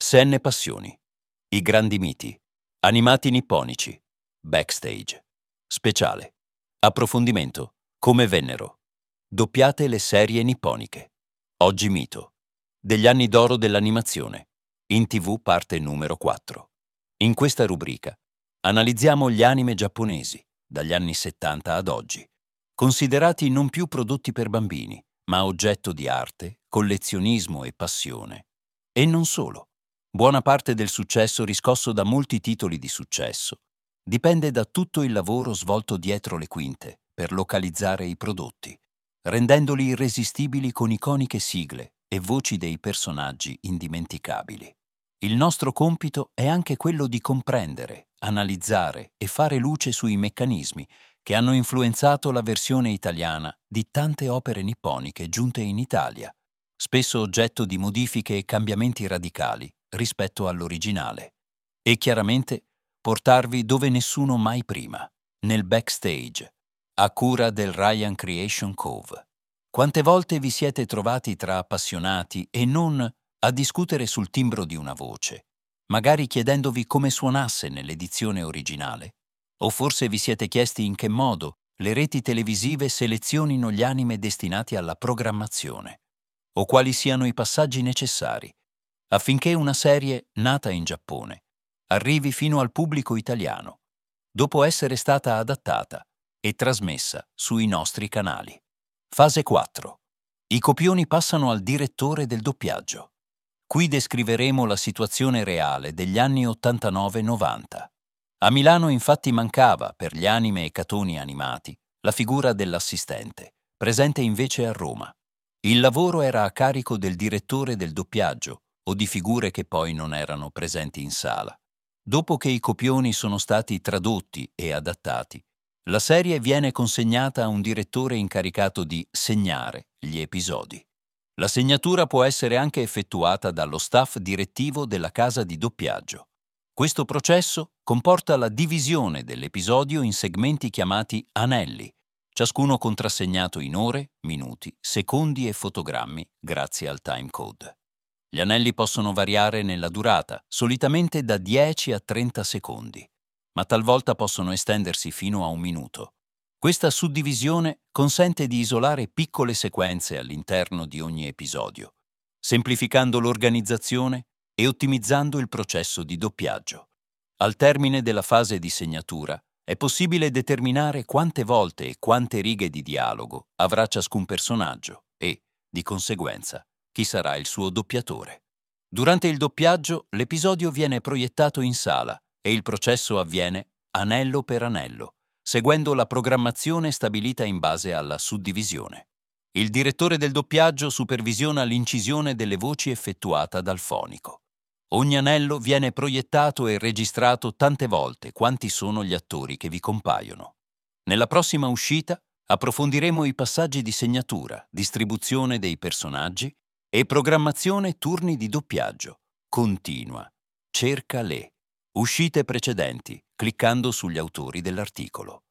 Senne Passioni. I grandi miti. Animati nipponici. Backstage. Speciale. Approfondimento. Come vennero. Doppiate le serie nipponiche. Oggi mito. Degli anni d'oro dell'animazione. In TV parte numero 4. In questa rubrica analizziamo gli anime giapponesi, dagli anni 70 ad oggi, considerati non più prodotti per bambini, ma oggetto di arte, collezionismo e passione. E non solo. Buona parte del successo riscosso da molti titoli di successo dipende da tutto il lavoro svolto dietro le quinte per localizzare i prodotti, rendendoli irresistibili con iconiche sigle e voci dei personaggi indimenticabili. Il nostro compito è anche quello di comprendere, analizzare e fare luce sui meccanismi che hanno influenzato la versione italiana di tante opere nipponiche giunte in Italia, spesso oggetto di modifiche e cambiamenti radicali rispetto all'originale. E chiaramente portarvi dove nessuno mai prima, nel backstage, a cura del Ryan Creation Cove. Quante volte vi siete trovati tra appassionati e non a discutere sul timbro di una voce, magari chiedendovi come suonasse nell'edizione originale? O forse vi siete chiesti in che modo le reti televisive selezionino gli anime destinati alla programmazione, o quali siano i passaggi necessari affinché una serie nata in Giappone arrivi fino al pubblico italiano, dopo essere stata adattata e trasmessa sui nostri canali. Fase 4. I copioni passano al direttore del doppiaggio. Qui descriveremo la situazione reale degli anni 89-90. A Milano infatti mancava, per gli anime e cartoni animati, la figura dell'assistente, presente invece a Roma. Il lavoro era a carico del direttore del doppiaggio o di figure che poi non erano presenti in sala. Dopo che i copioni sono stati tradotti e adattati, la serie viene consegnata a un direttore incaricato di segnare gli episodi. La segnatura può essere anche effettuata dallo staff direttivo della casa di doppiaggio. Questo processo comporta la divisione dell'episodio in segmenti chiamati anelli, ciascuno contrassegnato in ore, minuti, secondi e fotogrammi grazie al timecode. Gli anelli possono variare nella durata, solitamente da 10 a 30 secondi, ma talvolta possono estendersi fino a un minuto. Questa suddivisione consente di isolare piccole sequenze all'interno di ogni episodio, semplificando l'organizzazione e ottimizzando il processo di doppiaggio. Al termine della fase di segnatura è possibile determinare quante volte e quante righe di dialogo avrà ciascun personaggio e, di conseguenza, chi sarà il suo doppiatore. Durante il doppiaggio l'episodio viene proiettato in sala e il processo avviene anello per anello, seguendo la programmazione stabilita in base alla suddivisione. Il direttore del doppiaggio supervisiona l'incisione delle voci effettuata dal fonico. Ogni anello viene proiettato e registrato tante volte quanti sono gli attori che vi compaiono. Nella prossima uscita approfondiremo i passaggi di segnatura, distribuzione dei personaggi e programmazione turni di doppiaggio. Continua. Cerca le uscite precedenti cliccando sugli autori dell'articolo.